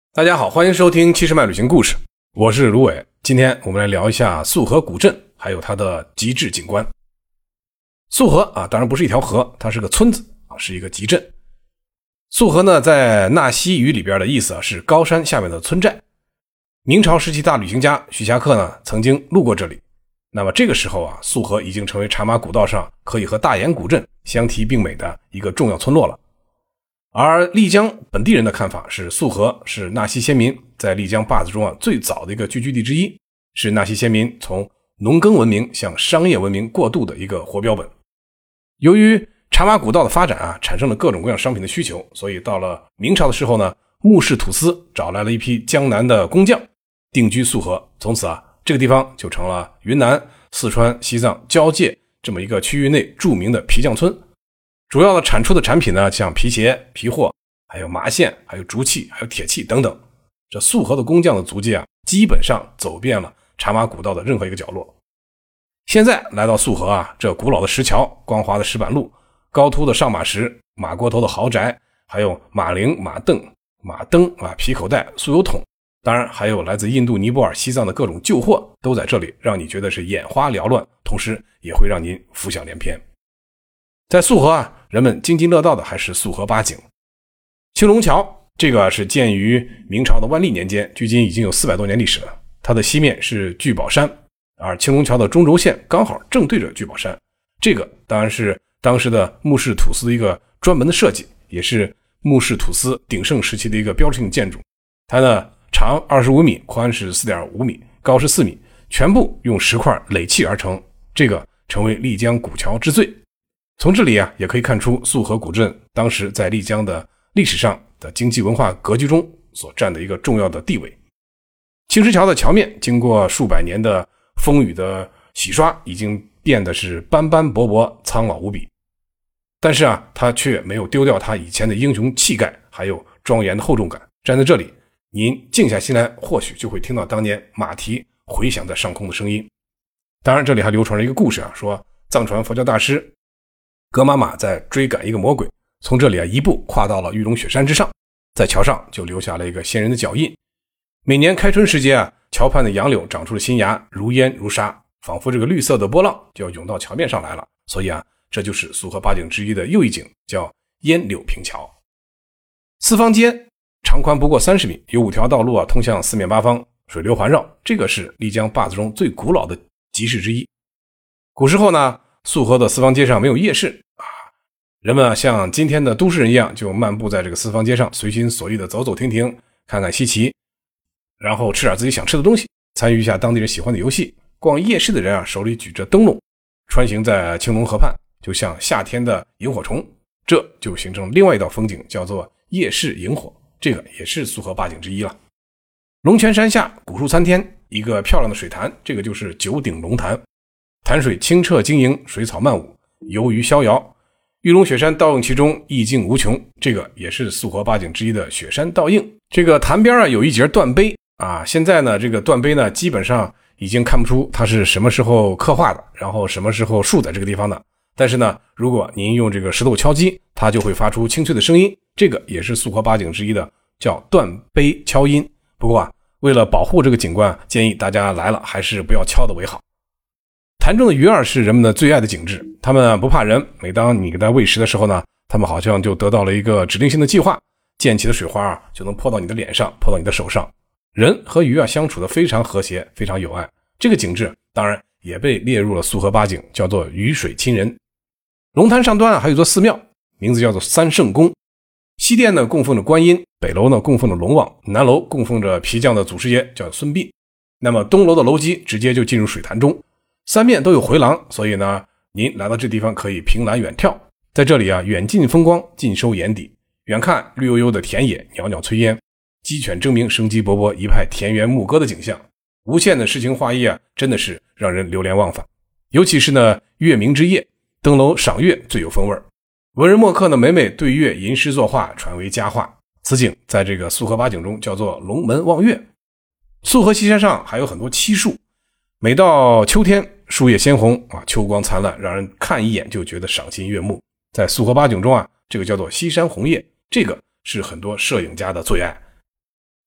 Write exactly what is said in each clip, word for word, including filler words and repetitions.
大家好，欢迎收听七十迈旅行故事，我是卢伟。今天我们来聊一下束河古镇，还有它的极致景观。束河啊，当然不是一条河，它是个村子啊，是一个集镇。束河呢，在纳西语里边的意思啊，是高山下面的村寨。明朝时期大旅行家徐霞客呢，曾经路过这里。那么这个时候啊，束河已经成为茶马古道上可以和大研古镇相提并美的一个重要村落了。而丽江本地人的看法是，束河是纳西先民在丽江坝子中啊最早的一个聚居地之一，是纳西先民从农耕文明向商业文明过渡的一个活标本。由于茶马古道的发展啊，产生了各种各样商品的需求，所以到了明朝的时候呢，穆氏土司找来了一批江南的工匠定居束河，从此啊，这个地方就成了云南、四川、西藏交界这么一个区域内著名的皮匠村。主要的产出的产品呢，像皮鞋、皮货，还有麻线，还有竹器，还有铁器等等。这束河的工匠的足迹啊，基本上走遍了茶马古道的任何一个角落。现在来到束河啊，这古老的石桥、光滑的石板路、高凸的上马石、马锅头的豪宅，还有马铃、马镫、马灯啊、皮口袋、酥油桶，当然还有来自印度、尼泊尔、西藏的各种旧货，都在这里，让你觉得是眼花缭乱，同时也会让您浮想联翩。在束河啊，人们津津乐道的还是束河八景。青龙桥这个是建于明朝的万历年间，距今已经有四百多年历史了。它的西面是聚宝山，而青龙桥的中轴线刚好正对着聚宝山。这个当然是当时的穆氏土司的一个专门的设计，也是穆氏土司鼎盛时期的一个标志性建筑。它呢长二十五米，宽是 四点五米，高是四米，全部用石块垒砌而成，这个成为丽江古桥之最。从这里啊，也可以看出束河古镇当时在丽江的历史上的经济文化格局中所占的一个重要的地位。青石桥的桥面经过数百年的风雨的洗刷，已经变得是斑斑驳驳、苍老无比。但是啊，它却没有丢掉它以前的英雄气概，还有庄严的厚重感。站在这里，您静下心来，或许就会听到当年马蹄回响在上空的声音。当然，这里还流传着一个故事啊，说藏传佛教大师格玛玛在追赶一个魔鬼，从这里啊一步跨到了玉龙雪山之上，在桥上就留下了一个仙人的脚印。每年开春时节啊，桥畔的杨柳长出了新芽，如烟如沙，仿佛这个绿色的波浪就要涌到桥面上来了。所以啊，这就是束河八景之一的又一景，叫烟柳平桥。四方街长宽不过三十米，有五条道路啊通向四面八方，水流环绕，这个是丽江坝子中最古老的集市之一。古时候呢，束河的四方街上没有夜市啊，人们像今天的都市人一样，就漫步在这个四方街上，随心所欲的走走停停，看看稀奇，然后吃点自己想吃的东西，参与一下当地人喜欢的游戏。逛夜市的人啊，手里举着灯笼，穿行在青龙河畔，就像夏天的萤火虫，这就形成另外一道风景，叫做夜市萤火，这个也是束河八景之一了。龙泉山下古树参天，一个漂亮的水潭，这个就是九鼎龙潭。潭水清澈晶莹，水草漫舞，游鱼逍遥，玉龙雪山倒映其中，意境无穷，这个也是束河八景之一的雪山倒映。这个潭边啊有一节断碑啊，现在呢这个断碑呢基本上已经看不出它是什么时候刻画的，然后什么时候竖在这个地方的。但是呢，如果您用这个石头敲击，它就会发出清脆的声音，这个也是束河八景之一的，叫断碑敲音。不过啊，为了保护这个景观，建议大家来了还是不要敲的为好。潭中的鱼儿是人们的最爱的景致，它们不怕人，每当你给它喂食的时候呢，它们好像就得到了一个指令性的计划，溅起的水花啊就能泼到你的脸上，泼到你的手上。人和鱼啊相处的非常和谐，非常有爱，这个景致当然也被列入了束河八景，叫做鱼水亲人。龙潭上端啊还有座寺庙，名字叫做三圣宫。西殿呢供奉着观音，北楼呢供奉着龙王，南楼供奉着皮匠的祖师爷叫孙膑。那么东楼的楼基直接就进入水潭中，三面都有回廊，所以呢您来到这地方可以凭栏远眺。在这里啊，远近风光，尽收眼底。远看绿油油的田野，袅袅炊烟，鸡犬争鸣，生机勃勃，一派田园牧歌的景象。无限的诗情画意啊，真的是让人流连忘返。尤其是呢月明之夜，登楼赏月最有风味。文人墨客呢每每对月吟诗作画，传为佳话。此景在这个束河八景中叫做龙门望月。束河西山上还有很多漆树，每到秋天树叶鲜红啊，秋光灿烂，让人看一眼就觉得赏心悦目。在束河八景中啊，这个叫做西山红叶，这个是很多摄影家的最爱。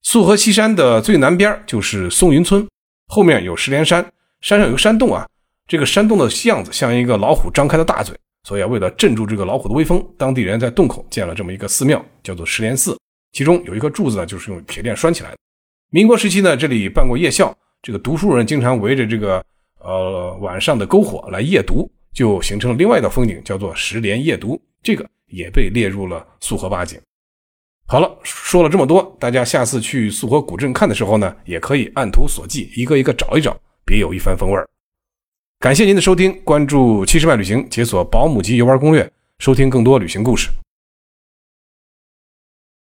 束河西山的最南边就是松云村，后面有石莲山，山上有个山洞啊，这个山洞的样子像一个老虎张开的大嘴，所以啊，为了镇住这个老虎的威风，当地人在洞口建了这么一个寺庙，叫做石莲寺，其中有一颗柱子呢，就是用铁链拴起来的。民国时期呢，这里办过夜校，这个读书人经常围着这个呃晚上的篝火来夜读，就形成了另外一道风景，叫做石莲夜读，这个也被列入了束河八景。好了，说了这么多，大家下次去束河古镇看的时候呢，也可以按图索骥，一个一个找一找，别有一番风味。感谢您的收听，关注七十迈旅行，解锁保姆级游玩攻略，收听更多旅行故事。